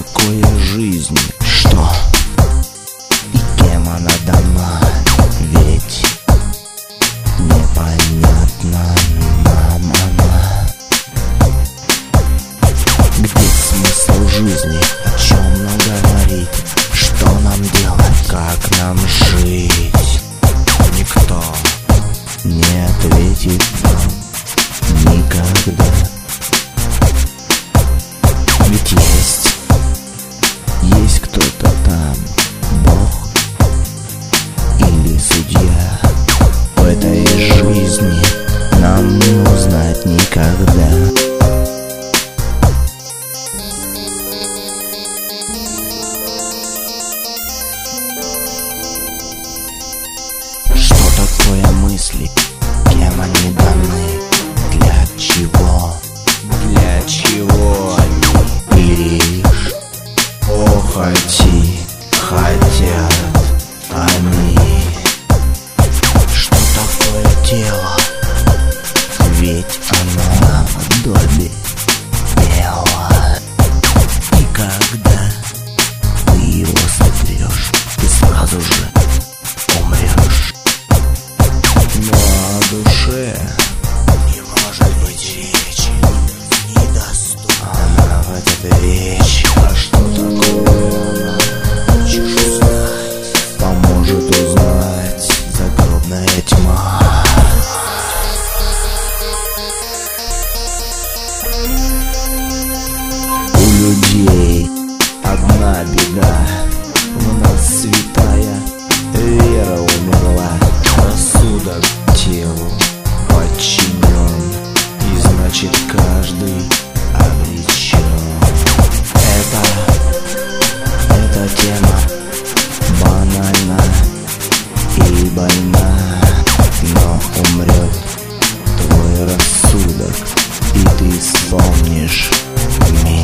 такое жизнь? Что? И кем она дана? Ведь непонятно нам она. Где смысл жизни? О чем нам говорить? Что нам делать? Как нам жить? Никто не ответит нам никогда. Ведь есть кто-то там, Бог или судья. В этой жизни нам не узнать никогда. Что такое мысли? Кем они даны? Для чего? Для чего они? И лишь похоти хотят они. Что такое тело? Ведь оно в доме тела. И когда ты его сотрешь, ты сразу же умрешь. Но о душе не может быть речи, недоступна она в этот вечер. А что такое она? Хочешь узнать? Поможет узнать загробная тьма. У людей одна беда, в нас святая вера умерла. Рассудок телу подчинен, и значит каждый обречен. Эта тема банальна и больна, но умрет твой рассудок, и ты вспомнишь меня.